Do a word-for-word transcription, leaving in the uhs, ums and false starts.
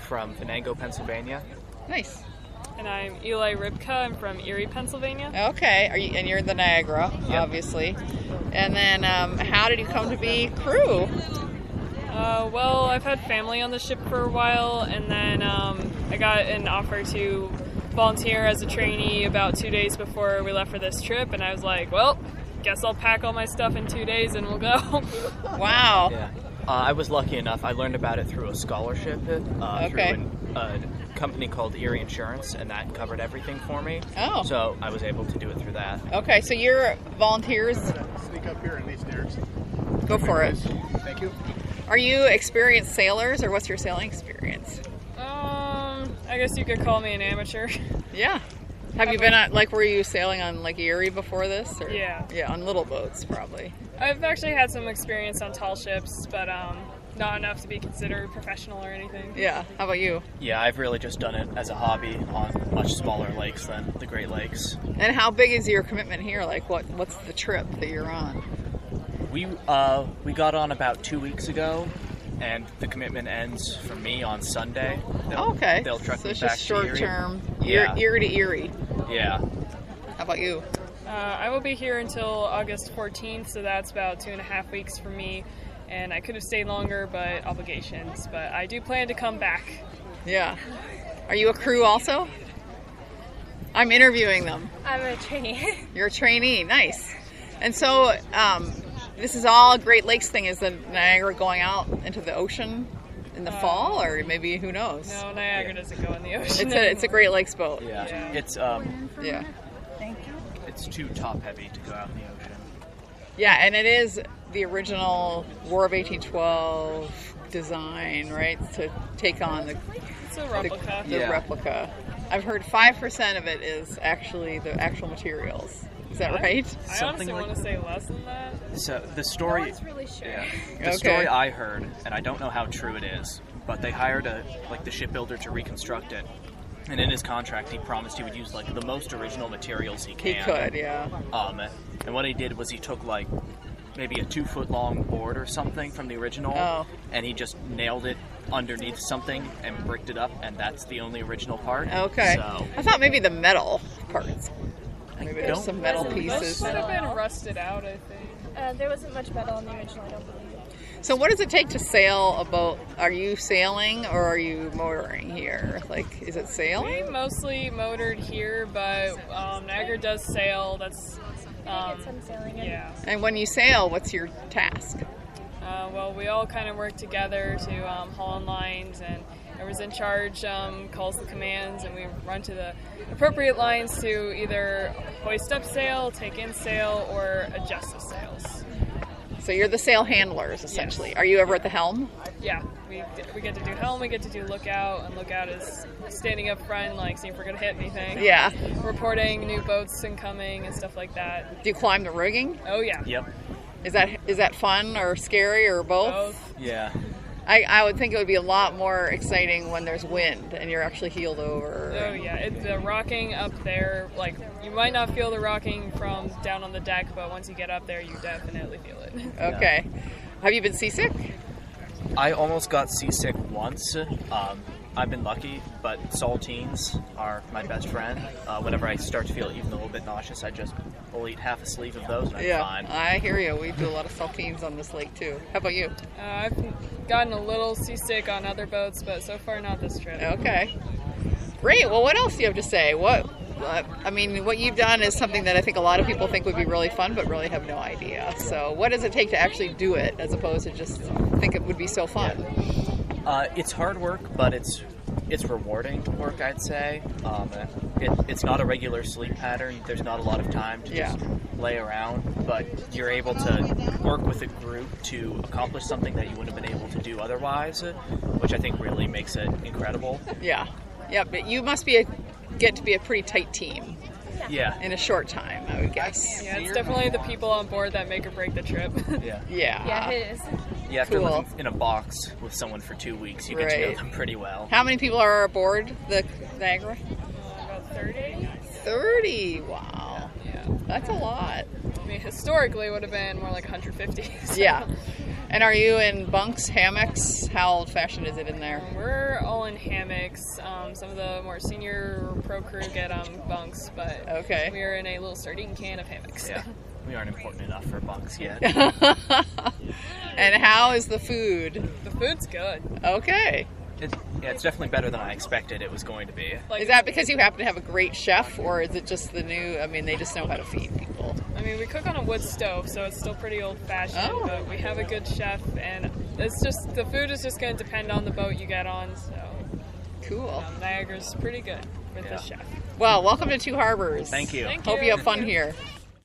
from Venango, Pennsylvania. Nice. And I'm Eli Ribka. I'm from Erie, Pennsylvania. Okay, Are you, and you're in the Niagara, Yep. obviously. And then, um, how did you come to be crew? Uh, well, I've had family on the ship for a while, and then um, I got an offer to volunteer as a trainee about two days before we left for this trip, and I was like, well, guess I'll pack all my stuff in two days and we'll go. Wow. Yeah. Uh, I was lucky enough. I learned about it through a scholarship uh, Okay. through an, a company called Erie Insurance, and that covered everything for me. Oh. So I was able to do it through that. Okay, so you're volunteers. Sneak up here in these stairs. Go for it. Thank you. Are you experienced sailors, or what's your sailing experience? Um, I guess you could call me an amateur. Yeah. Have you been on, like, were you sailing on Lake Erie before this? Or? Yeah. Yeah, on little boats, probably. I've actually had some experience on tall ships, but um, not enough to be considered professional or anything. Yeah. How about you? Yeah, I've really just done it as a hobby on much smaller lakes than the Great Lakes. And how big is your commitment here? Like, what what's the trip that you're on? We uh, we got on about two weeks ago, and the commitment ends for me on Sunday. They'll, Oh, okay. They'll truck so me it's back just short to Erie. term. Yeah. Erie, Erie to Erie. Yeah. How about you? Uh, I will be here until August fourteenth, so that's about two and a half weeks for me. And I could have stayed longer, but obligations. But I do plan to come back. Yeah. Are you a crew also? I'm interviewing them. I'm a trainee. You're a trainee. Nice. And so, um, this is all a Great Lakes thing. Is the Niagara going out into the ocean in the Uh, fall, or maybe who knows? No, Niagara doesn't go in the ocean. It's a it's a Great Lakes boat. Yeah. Yeah. It's um Yeah. it's too top heavy to go out in the ocean. Yeah, and it is the original War of eighteen twelve design, right? To take on the It's a replica. the Yeah. replica. I've heard five percent of it is actually the actual materials. Is that right? I Something honestly like- want to say less than that. So the No story one's really sure. Yeah. The Okay. story I heard, and I don't know how true it is, but they hired a like the shipbuilder to reconstruct it. And in his contract, he promised he would use like the most original materials he He can. could, yeah. Um, and what he did was he took like maybe a two foot long board or something from the original, Oh. and he just nailed it underneath something and bricked it up, and that's the only original part. Okay. So I thought maybe the metal parts. Maybe there's don't some metal Those pieces. might have been rusted out, I think. Uh, there wasn't much metal in the original, I don't believe. So what does it take to sail a boat? Are you sailing or are you motoring here? Like, is it We sailing? mostly motored here, but um, Niagara does sail. That's We um, did some sailing. in. yeah. And when you sail, what's your task? Uh, well, we all kind of work together to um, haul on lines, and whoever's in charge um, calls the commands, and we run to the appropriate lines to either hoist up sail, take in sail, or adjust the sails. So you're the sail handlers, essentially. Are you ever at the helm? Yeah, we we get to do helm, we get to do lookout, and lookout is standing up front, like see if we're gonna hit anything. Yeah. Reporting new boats incoming and stuff like that. Do you climb the rigging? Oh yeah. yep, Is that is that fun or scary or both? Both. yeah. I, I would think it would be a lot more exciting when there's wind and you're actually heeled over. Oh yeah, it, the rocking up there, like you might not feel the rocking from down on the deck, but once you get up there, you definitely feel it. Okay. Have you been seasick? I almost got seasick once. Um, I've been lucky, but saltines are my best friend. Uh, whenever I start to feel even a little bit nauseous, I just will eat half a sleeve of those and I'm Yeah, fine. I hear you. We do a lot of saltines on this lake too. How about you? Uh, I've gotten a little seasick on other boats, but so far not this trip. Okay. Great. Well, what else do you have to say? What? Uh, I mean, what you've done is something that I think a lot of people think would be really fun, but really have no idea. So, what does it take to actually do it, as opposed to just think it would be so fun? Uh, it's hard work, but it's it's rewarding work, I'd say. Um, it, it's not a regular sleep pattern. There's not a lot of time to Yeah. just lay around, but you're able to work with a group to accomplish something that you wouldn't have been able to do otherwise, which I think really makes it incredible. Yeah. Yeah. But you must be a, get to be a pretty tight team Yeah. in a short time, I would guess. Yeah, it's definitely the people on board that make or break the trip. Yeah. Yeah. Yeah, it is. You have to Cool. live in a box with someone for two weeks. You get to know Right. them pretty well. How many people are aboard the Niagara? About thirty. Thirty. Wow. Yeah. That's a lot. I mean, historically it would have been more like one hundred fifty. so- Yeah. And are you in bunks, hammocks? How old-fashioned is it in there? We're all in hammocks. Um, some of the more senior pro crew get um, bunks, but Okay. we're in a little sardine can of hammocks. Yeah, we aren't important enough for bunks yet. And how is the food? The food's good. Okay. It, yeah, it's definitely better than I expected it was going to be. Like, Is that because you happen to have a great chef, or is it just the new, I mean, they just know how to feed people? I mean, we cook on a wood stove, so it's still pretty old-fashioned, Oh. but we have a good chef, and it's just, the food is just going to depend on the boat you get on, so Cool. um, Niagara's pretty good with Yeah. the chef. Well, welcome to Two Harbors. Thank you. Thank Hope you. you have fun here.